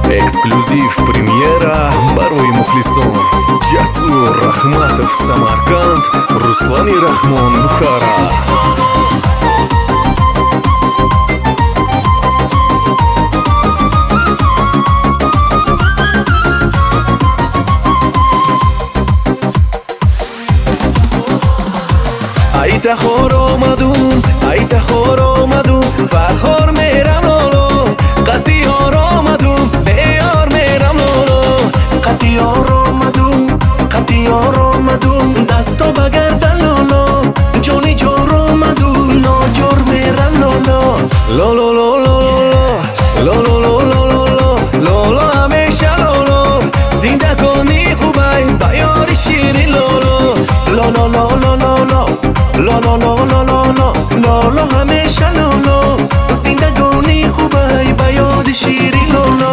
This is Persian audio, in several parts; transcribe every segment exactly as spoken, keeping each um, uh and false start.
эксклюзив, премьера барои мухлисон. Ҷасур Рахматов Самарканд, Руслани Рахмон Бухара. Айта хор омадум, айта хор омадум, фархор мерам лоло, қати ҳор омадум, беёр мерам лоло. Қати ҳор омадум, қати ҳор омадум, дасто ба гардан лоло, ҷони ҷор омадум, ноҷор мерам лоло. Лоло лоло лоло лоло лоло лоло ҳамеша лоло, зиндагони хубай ба ёри ширин лоло. Лоло лоло лоло لولو لولو لولو لولو همیشه لولو زندگانی خوبه با یاد شیری لولو.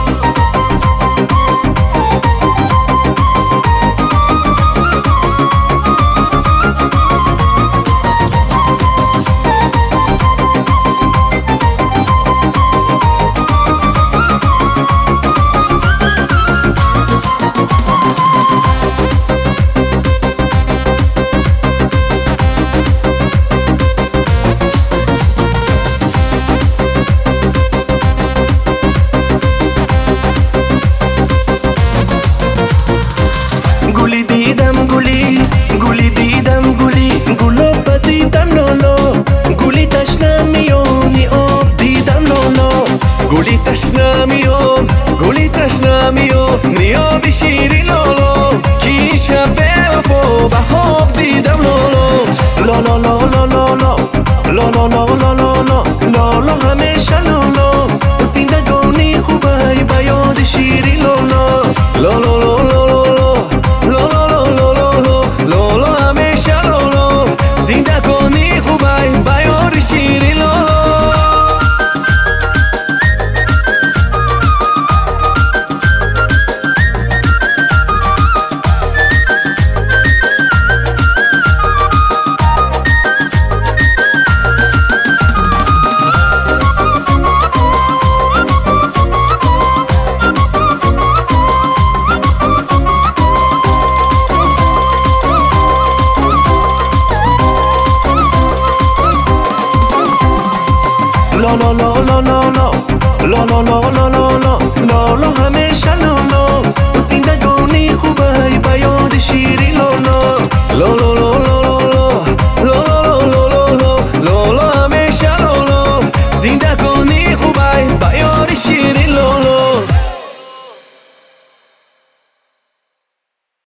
گلی دیدم گلی گلی دیدم گلی گلاب دیدم لولو گلی تشنمیونی آب دیدم لولو گلی تشنمیون گلی تشنمیون نیابی شیری لولو کی شب وفا به خواب دیدم لولو لولو لولو لولو لولو